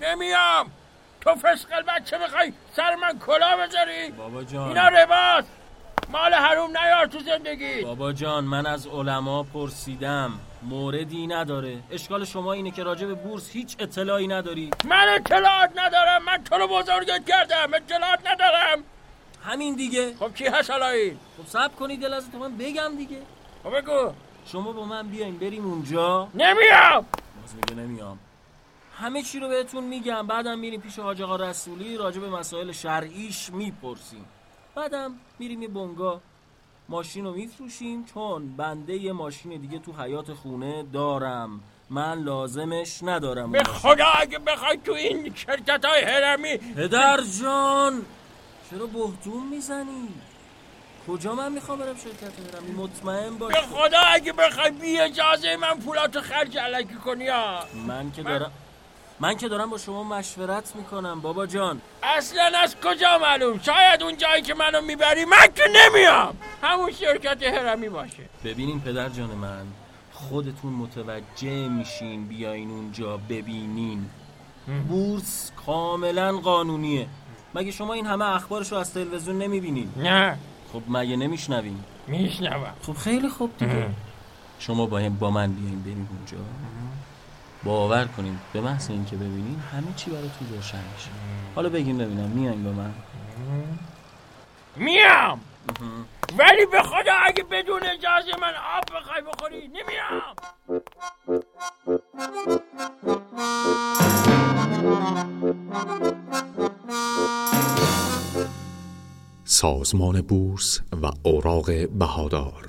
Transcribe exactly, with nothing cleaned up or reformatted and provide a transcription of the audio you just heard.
نمیام. تو فسقل بچه بخوای سر من کلا بذاری؟ بابا جان اینا رباست، مال حروم نیار تو زندگی. بابا جان من از علما پرسیدم، موردی نداره. اشکال شما اینه که راجع به بورس هیچ اطلاعی نداری. من اطلاعات ندارم؟ من تو رو بزرگت کردم، اطلاعات ندارم. همین دیگه. خب کی هست حالا این؟ خب صبر کنید یه لحظه تا من بگم دیگه. خب بگو. شما با من بیاین بریم اونجا. نمیام. باز میگه نمیام. همه چی رو بهتون میگم، بعدم میریم پیش حاج آقا رسولی راجع به مسائل شرعیش میپرسیم. بعدم میریم یه بنگاه ماشین رو میفروشیم، چون بنده یه ماشین دیگه تو حیاط خونه دارم، من لازمش ندارم. به خدا اگه بخوای تو این شرکت های هرمی. پدر جان چرا بهتون میزنی؟ کجا من میخوام برم شرکت هرمی؟ مطمئن باش. به خدا اگه بخوای بی اجازه من پولاتو خرج علکی کنی ها. من که دارم من که دارم با شما مشورت میکنم بابا جان. اصلا از کجا معلوم؟ شاید اون جایی که منو میبری من که نمیام، همون شرکت هرمی باشه. ببینین پدر جان من، خودتون متوجه میشین بیاین اونجا ببینین. بورس کاملا قانونیه. مگه شما این همه اخبارشو از تلویزیون نمیبینین؟ نه. خب مگه نمیشنوین؟ میشنوم. خب خیلی خوب دیگه. شما با با من بیاین بریم اونجا، باور کنین به محض این که ببینین همه چی براتون روشن میشه. حالا بگین ببینم میاین با من؟ میام، ولی به خدا اگه بدون اجازه من آب بخوای بخوری نمیام. سازمان بورس و اوراق بهادار